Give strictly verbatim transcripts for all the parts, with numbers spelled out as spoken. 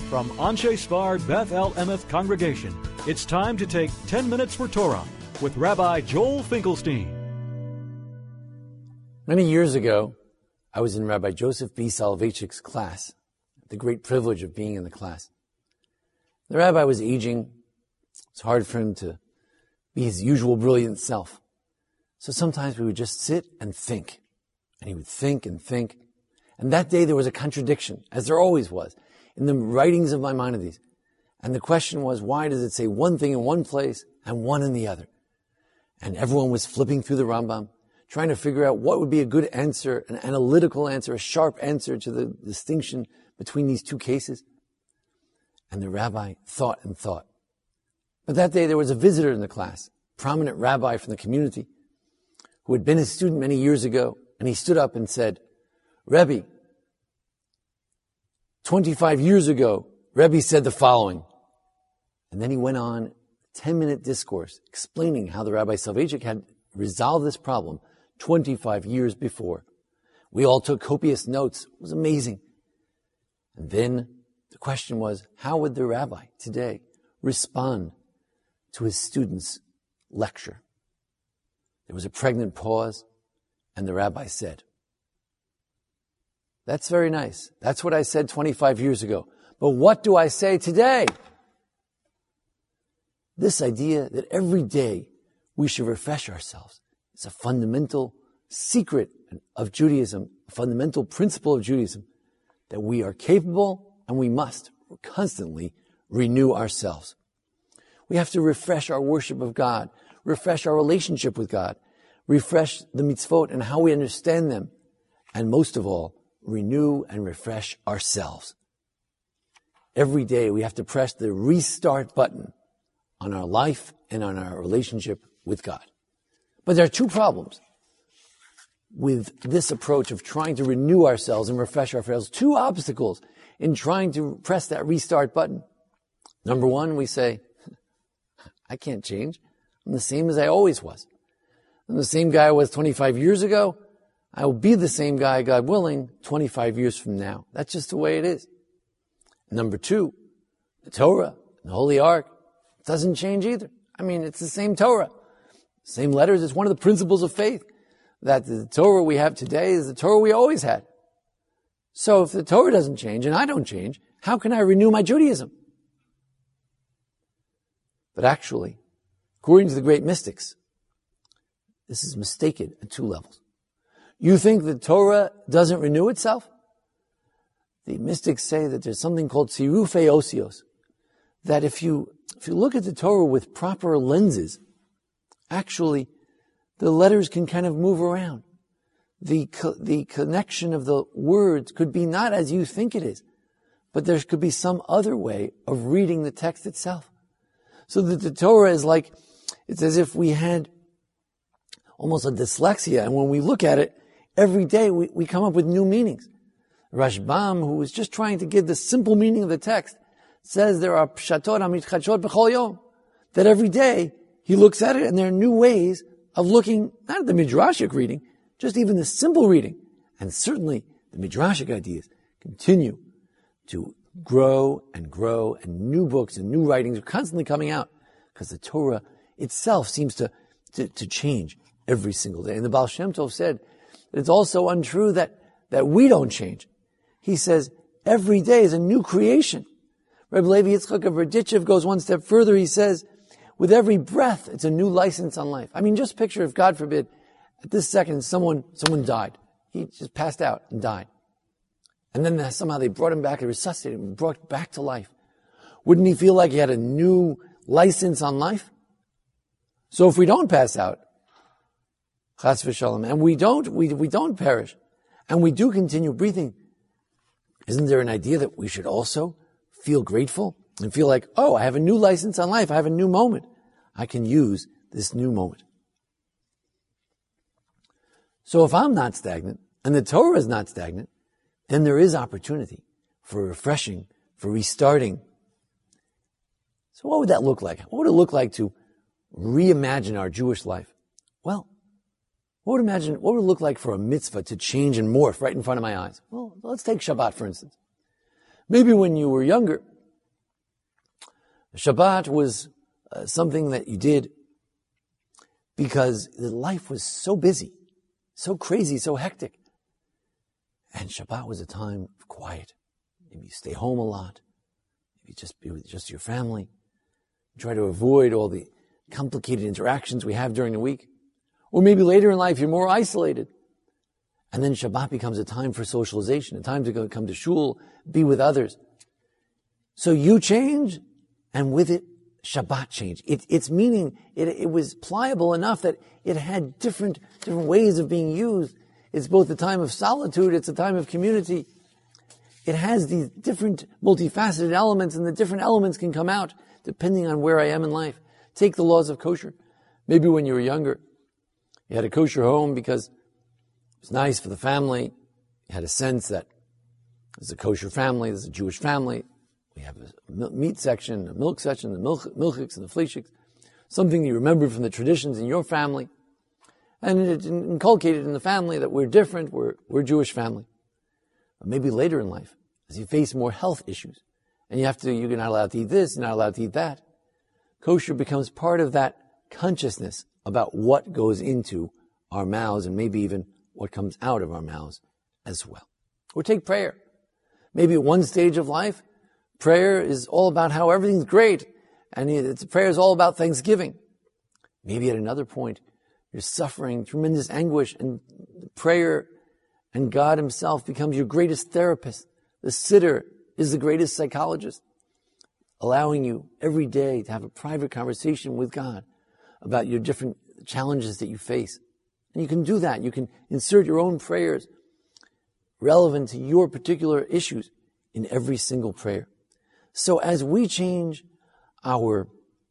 From Anshe Sfar Beth El Emeth Congregation, it's time to take ten minutes for Torah with Rabbi Joel Finkelstein. Many years ago, I was in Rabbi Joseph B. Soloveitchik's class, the great privilege of being in the class. The rabbi was aging. It's hard for him to be his usual brilliant self. So sometimes we would just sit and think. And he would think and think. And that day there was a contradiction, as there always was, in the writings of Maimonides. And the question was, why does it say one thing in one place and one in the other? And everyone was flipping through the Rambam, trying to figure out what would be a good answer, an analytical answer, a sharp answer to the distinction between these two cases. And the rabbi thought and thought. But that day there was a visitor in the class, a prominent rabbi from the community, who had been his student many years ago, and he stood up and said, Rebbe, twenty-five years ago, Rebbe said the following. And then he went on a ten-minute discourse explaining how the Rabbi Soloveitchik had resolved this problem twenty-five years before. We all took copious notes. It was amazing. And then the question was, how would the rabbi today respond to his student's lecture? There was a pregnant pause, and the rabbi said, that's very nice. That's what I said twenty-five years ago. But what do I say today? This idea that every day we should refresh ourselves is a fundamental secret of Judaism, a fundamental principle of Judaism, that we are capable and we must constantly renew ourselves. We have to refresh our worship of God, refresh our relationship with God, refresh the mitzvot and how we understand them, and most of all, renew and refresh ourselves. Every day we have to press the restart button on our life and on our relationship with God. But there are two problems with this approach of trying to renew ourselves and refresh ourselves. Two obstacles in trying to press that restart button. Number one, we say, I can't change. I'm the same as I always was. I'm the same guy I was twenty-five years ago. I will be the same guy, God willing, twenty-five years from now. That's just the way it is. Number two, the Torah, the Holy Ark, doesn't change either. I mean, it's the same Torah. Same letters. It's one of the principles of faith, that the Torah we have today is the Torah we always had. So if the Torah doesn't change and I don't change, how can I renew my Judaism? But actually, according to the great mystics, this is mistaken at two levels. You think the Torah doesn't renew itself? The mystics say that there's something called tzirufei osios, that if you if you look at the Torah with proper lenses, actually the letters can kind of move around. The co- the connection of the words could be not as you think it is, but there could be some other way of reading the text itself. So that the Torah is like, it's as if we had almost a dyslexia, and when we look at it, every day we, we come up with new meanings. Rashbam, who was just trying to give the simple meaning of the text, says there are pshatot hamitchadshot b'chol yom, that every day he looks at it and there are new ways of looking, not at the midrashic reading, just even the simple reading. And certainly the midrashic ideas continue to grow and grow, and new books and new writings are constantly coming out because the Torah itself seems to, to, to change every single day. And the Baal Shem Tov said that it's also untrue that, that we don't change. He says every day is a new creation. Rebbe Levi Yitzchak of Berdichev goes one step further. He says, with every breath, it's a new license on life. I mean, just picture if, God forbid, at this second, someone, someone died. He just passed out and died. And then somehow they brought him back, they resuscitated him, brought back to life. Wouldn't he feel like he had a new license on life? So if we don't pass out, chas v'shalom, and we don't, we, we don't perish, and we do continue breathing, isn't there an idea that we should also feel grateful and feel like, oh, I have a new license on life. I have a new moment. I can use this new moment. So if I'm not stagnant and the Torah is not stagnant, then there is opportunity for refreshing, for restarting. So what would that look like? What would it look like to reimagine our Jewish life? Well, what would imagine, what would it look like for a mitzvah to change and morph right in front of my eyes? Well, let's take Shabbat, for instance. Maybe when you were younger, Shabbat was uh, something that you did because life was so busy, so crazy, so hectic. And Shabbat was a time of quiet. Maybe you stay home a lot. Maybe just be with just your family. Try to avoid all the complicated interactions we have during the week. Or maybe later in life you're more isolated. And then Shabbat becomes a time for socialization, a time to go come to shul, be with others. So you change, and with it, Shabbat changed. It, its meaning, it, it was pliable enough that it had different, different ways of being used. It's both a time of solitude, it's a time of community. It has these different multifaceted elements, and the different elements can come out depending on where I am in life. Take the laws of kosher. Maybe when you were younger, you had a kosher home because it was nice for the family. You had a sense that there's a kosher family, there's a Jewish family. We have a meat section, a milk section, the milk, milchiks and the fleishiks. Something you remembered from the traditions in your family. And it inculcated in the family that we're different, we're, we're a Jewish family. But maybe later in life, as you face more health issues, and you have to, you're not allowed to eat this, you're not allowed to eat that. Kosher becomes part of that consciousness about what goes into our mouths and maybe even what comes out of our mouths as well. Or take prayer. Maybe at one stage of life, prayer is all about how everything's great, and it's, prayer is all about thanksgiving. Maybe at another point, you're suffering tremendous anguish, and prayer and God Himself becomes your greatest therapist. The sitter is the greatest psychologist, allowing you every day to have a private conversation with God about your different challenges that you face. And you can do that. You can insert your own prayers relevant to your particular issues in every single prayer. So as we change our,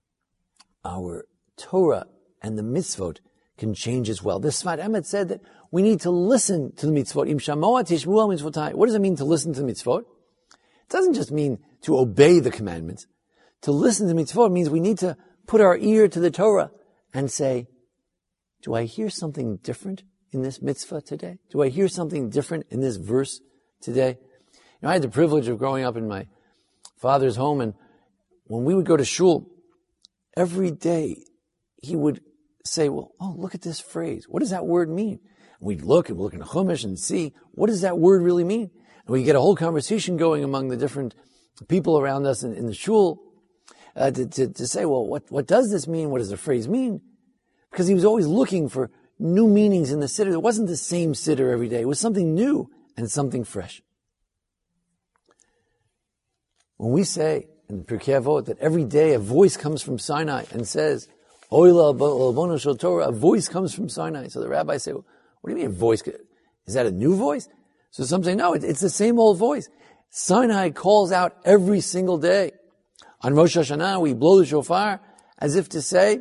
our Torah and the mitzvot can change as well. The Sfat Emet said that we need to listen to the mitzvot. Im shamoa tishmu al mitzvotai. What does it mean to listen to the mitzvot? It doesn't just mean to obey the commandments. To listen to mitzvot means we need to put our ear to the Torah and say, do I hear something different in this mitzvah today? Do I hear something different in this verse today? You know, I had the privilege of growing up in my father's home, and when we would go to shul, every day he would say, well, oh, look at this phrase. What does that word mean? And we'd look and we'd look in the Chumash and see, what does that word really mean? And we get a whole conversation going among the different people around us in, in the shul uh, to, to, to say, well, what, what does this mean? What does the phrase mean? Because he was always looking for new meanings in the siddur. It wasn't the same siddur every day. It was something new and something fresh. When we say in Pirkei Avot that every day a voice comes from Sinai and says, Oy la'albono shel Torah, a voice comes from Sinai. So the rabbis say, well, what do you mean a voice? Is that a new voice? So some say, no, it's the same old voice. Sinai calls out every single day. On Rosh Hashanah, we blow the shofar as if to say,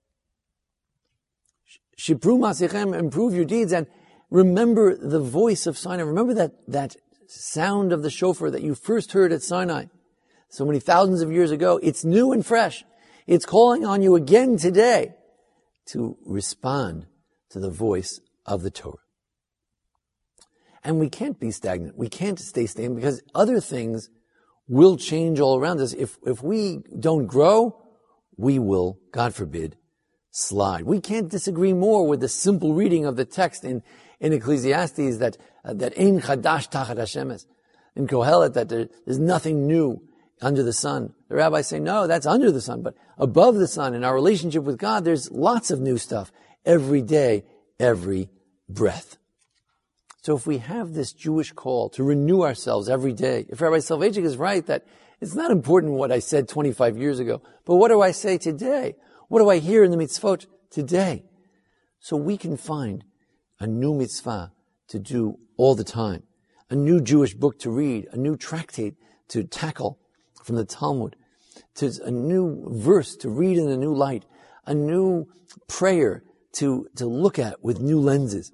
Shipru masichem, improve your deeds, and remember the voice of Sinai. Remember that, that sound of the shofar that you first heard at Sinai so many thousands of years ago. It's new and fresh. It's calling on you again today to respond to the voice of the Torah. And we can't be stagnant. We can't stay stagnant because other things will change all around us. If, if we don't grow, we will, God forbid, slide. We can't disagree more with the simple reading of the text in, in Ecclesiastes that, uh, that ein chadash tachat Hashemes. In Kohelet, that there, there's nothing new under the sun. The rabbis say, no, that's under the sun, but above the sun, in our relationship with God, there's lots of new stuff every day, every breath. So if we have this Jewish call to renew ourselves every day, if Rabbi Soloveitchik is right that it's not important what I said twenty-five years ago, but what do I say today? What do I hear in the mitzvot today? So we can find a new mitzvah to do all the time, a new Jewish book to read, a new tractate to tackle from the Talmud, to a new verse to read in a new light, a new prayer to, to look at with new lenses.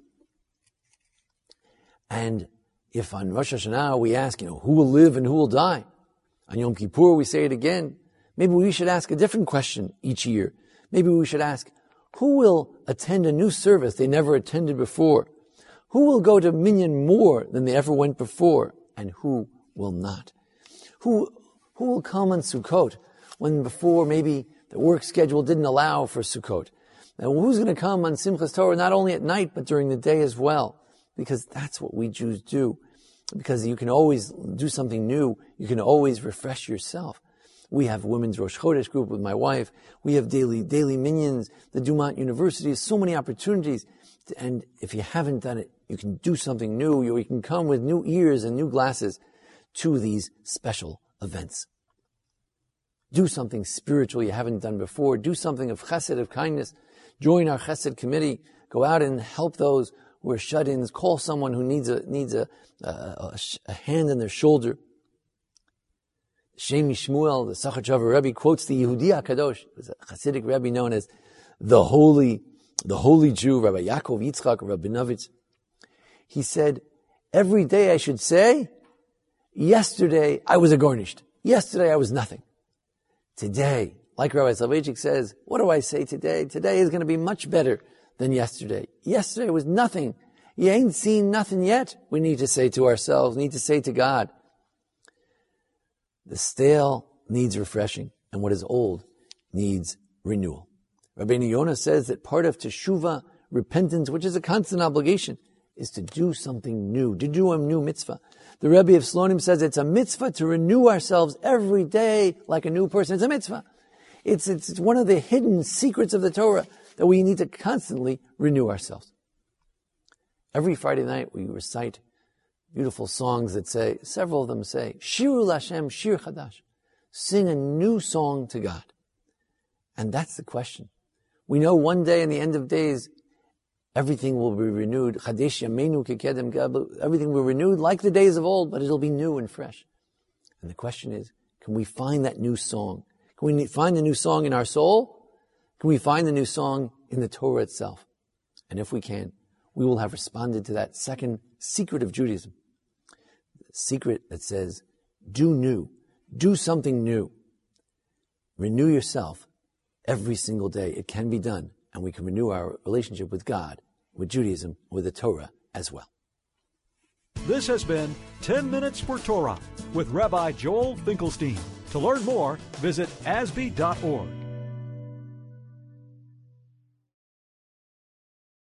And if on Rosh Hashanah we ask, you know, who will live and who will die? On Yom Kippur we say it again. Maybe we should ask a different question each year. Maybe we should ask, who will attend a new service they never attended before? Who will go to Minyan more than they ever went before? And who will not? Who, who will come on Sukkot when before maybe the work schedule didn't allow for Sukkot. Now, who's going to come on Simchas Torah not only at night, but during the day as well? Because that's what we Jews do. Because you can always do something new. You can always refresh yourself. We have Women's Rosh Chodesh group with my wife. We have daily, daily minions, the Dumont University, so many opportunities. And if you haven't done it, you can do something new. Or you can come with new ears and new glasses to these special events. Do something spiritual you haven't done before. Do something of chesed, of kindness. Join our chesed committee. Go out and help those who are shut-ins. Call someone who needs a needs a, a, a, a hand on their shoulder. Shemi Shmuel, the Sachachover Rebbe, quotes the Yehudi HaKadosh. It was a Hasidic Rebbe known as the holy, the holy Jew, Rabbi Yaakov Yitzchak Rabinovich. He said, every day I should say, yesterday I was a garnished. Yesterday I was nothing. Today, like Rabbi Soloveitchik says, what do I say today? Today is going to be much better than yesterday. Yesterday was nothing. You ain't seen nothing yet. We need to say to ourselves, need to say to God. The stale needs refreshing, and what is old needs renewal. Rabbeinu Yonah says that part of teshuvah, repentance, which is a constant obligation, is to do something new, to do a new mitzvah. The Rebbe of Slonim says it's a mitzvah to renew ourselves every day like a new person. It's a mitzvah. It's, it's, it's one of the hidden secrets of the Torah that we need to constantly renew ourselves. Every Friday night we recite beautiful songs that say, several of them say, Shiru Lashem Shir Chadash. Sing a new song to God. And that's the question. We know one day in the end of days, everything will be renewed. Chadesh Yameinu Kekedem Gabel. Everything will be renewed like the days of old, but it'll be new and fresh. And the question is, can we find that new song? Can we find the new song in our soul? Can we find the new song in the Torah itself? And if we can, we will have responded to that second secret of Judaism. The secret that says, do new. Do something new. Renew yourself every single day. It can be done. And we can renew our relationship with God, with Judaism, with the Torah as well. This has been ten minutes for Torah with Rabbi Joel Finkelstein. To learn more, visit A S B E dot org.